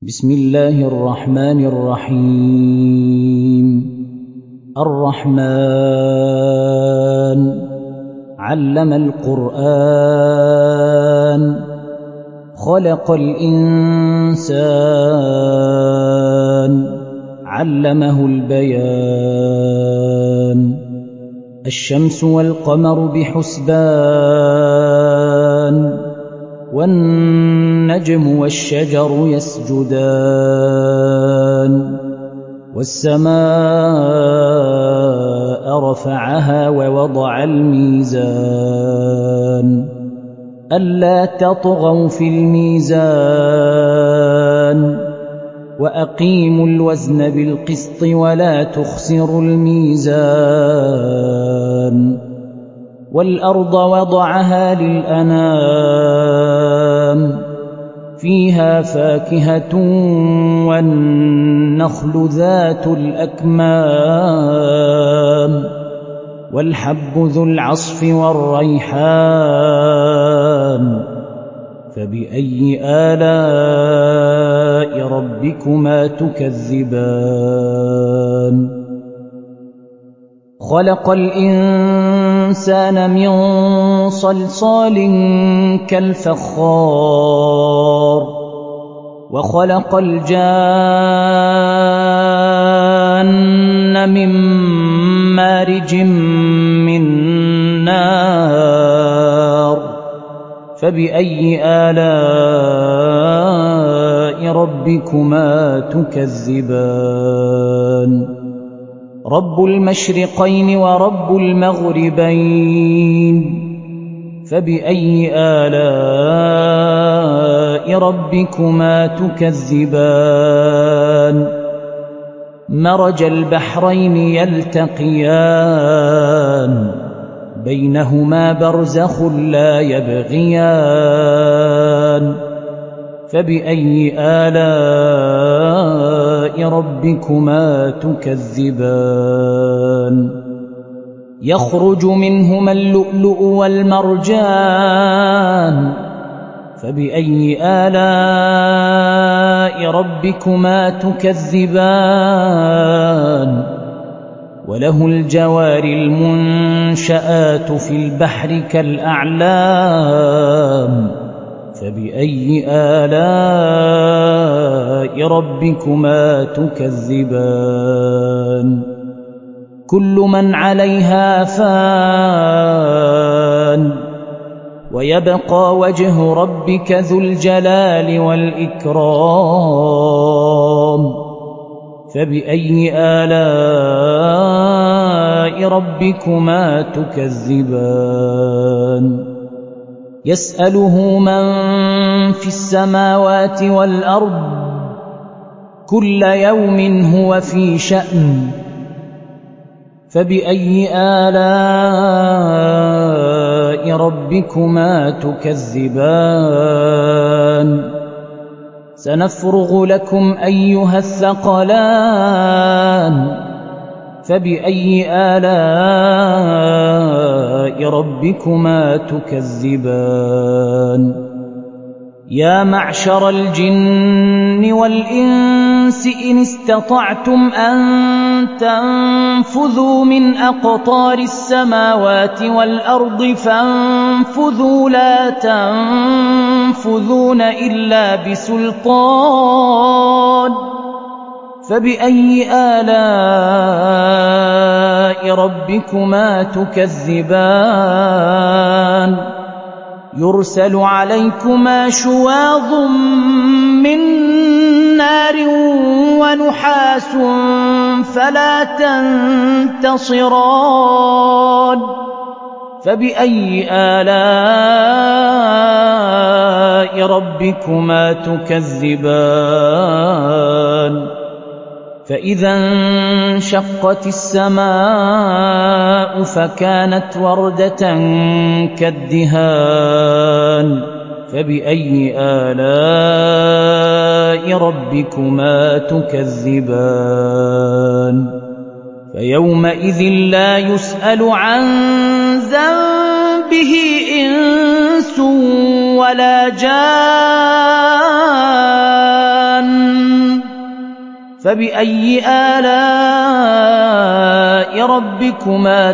بسم الله الرحمن الرحيم الرحمن علم القرآن خلق الإنسان علمه البيان الشمس والقمر بحسبان والنجم والشجر يسجدان والسماء رفعها ووضع الميزان ألا تطغوا في الميزان وأقيموا الوزن بالقسط ولا تخسروا الميزان والأرض وضعها للأنام فيها فاكهة والنخل ذات الأكمام والحب ذو العصف والريحان فبأي آلاء ربكما تكذبان خلق الإنسان من صلصال كالفخار وخلق الجان من مارج من نار فبأي آلاء ربكما تكذبان رب المشرقين ورب المغربين فبأي آلاء ربكما تكذبان مرج البحرين يلتقيان بينهما برزخ لا يبغيان فبأي آلاء ربكما تكذبان يخرج منهما اللؤلؤ والمرجان فبأي آلاء ربكما تكذبان وله الجوار المنشآت في البحر كالأعلام فبأي آلاء ربكما تكذبان كل من عليها فان ويبقى وجه ربك ذو الجلال والإكرام فبأي آلاء ربكما تكذبان يسأله من في السماوات والأرض كل يوم هو في شأن فبأي آلاء ربكما تكذبان سنفرغ لكم أيها الثقلان فبأي آلاء ربكما تكذبان يا معشر الجن والإنس إن استطعتم أن تنفذوا من أقطار السماوات والأرض فانفذوا لا تنفذون إلا بسلطان فبأي آلاء ربكما تكذبان يرسل عليكما شواظ من نار ونحاس فلا تنتصران فبأي آلاء ربكما تكذبان فإذا انشقت السماء فكانت وردة كالدهان فبأي آلاء ربكما تكذبان فيومئذ لا يسأل عن ذنبه إنس ولا جان فبأي آلاء ربكما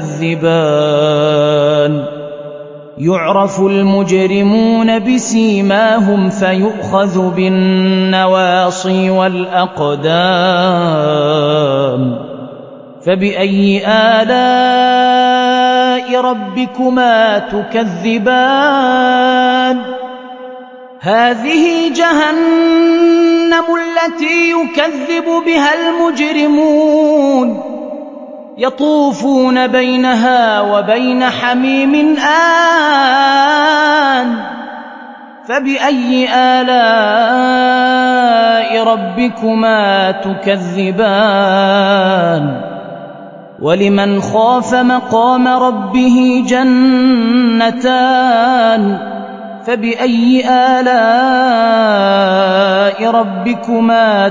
تكذبان يعرف المجرمون بسيماهم فيؤخذ بالنواصي والأقدام فبأي آلاء ربكما تكذبان هذه جهنم التي يكذب بها المجرمون يطوفون بينها وبين حميم آن فبأي آلاء ربكما تكذبان ولمن خاف مقام ربه جنتان فبأي آلاء ربكما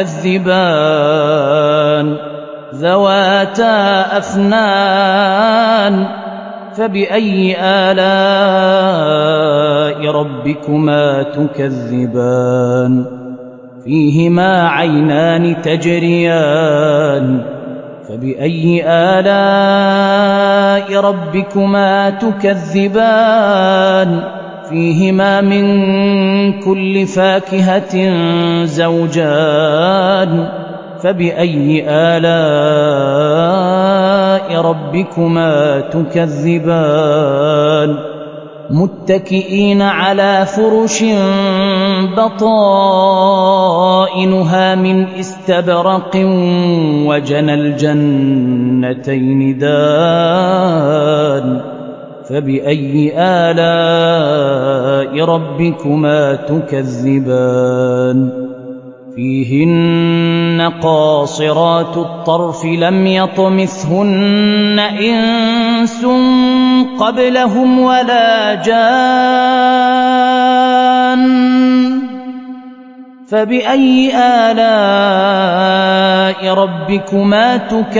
تكذبان ذواتا أفنان فبأي آلاء ربكما تكذبان فيهما عينان تجريان فبأي آلاء ربكما تكذبان فيهما من كل فاكهة زوجان فبأي آلاء ربكما تكذبان متكئين على فرش بطائنها من استبرق وجنى الجنتين دان فبأي آلاء ربكما تكذبان فيهن قاصرات الطرف لم يطمثهن إنس قبلهم ولا جان فبأي آلاء ربكما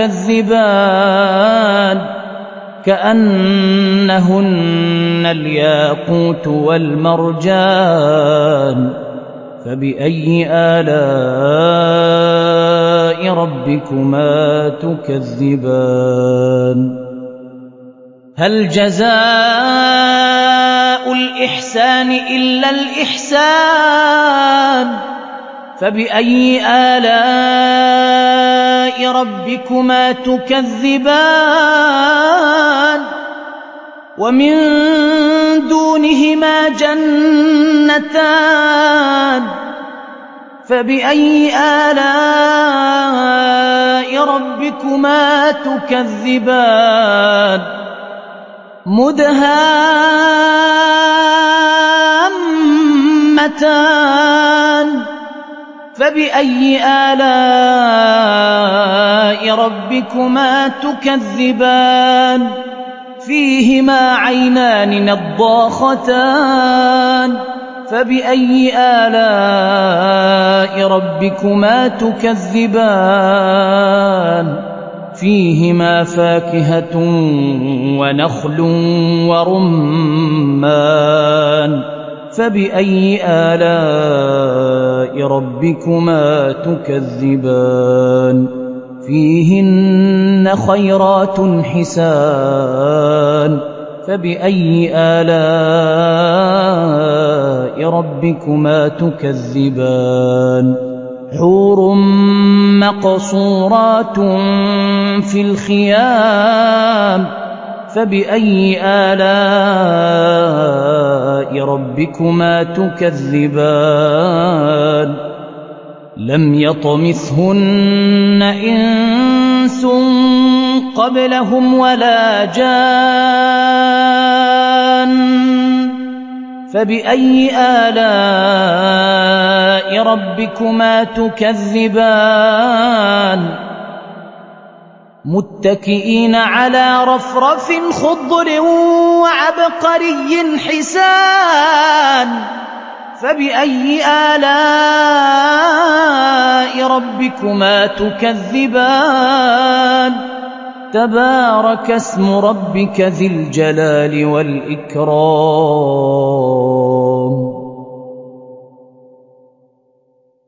تكذبان كأنهن الياقوت والمرجان فبأي آلاء ربكما تكذبان هل جزاء الإحسان إلا الإحسان فبأي آلاء ربكما تكذبان ومن دونهما جنتان فبأي آلاء ربكما تكذبان مدهامتان فبأي آلاء ربكما تكذبان فيهما عينان نضاختان فبأي آلاء ربكما تكذبان فيهما فاكهة ونخل ورمان فبأي آلاء ربكما تكذبان فيهن خيرات حسان فبأي آلاء ربكما تكذبان حور مقصورات في الخيام فبأي آلاء ربكما تكذبان لم يطمثهن إنس قبلهم ولا جان فبأي آلاء ربكما تكذبان متكئين على رفرف خضر وعبقري حسان فبأي آلاء ربكما تكذبان تبارك اسم ربك ذي الجلال والإكرام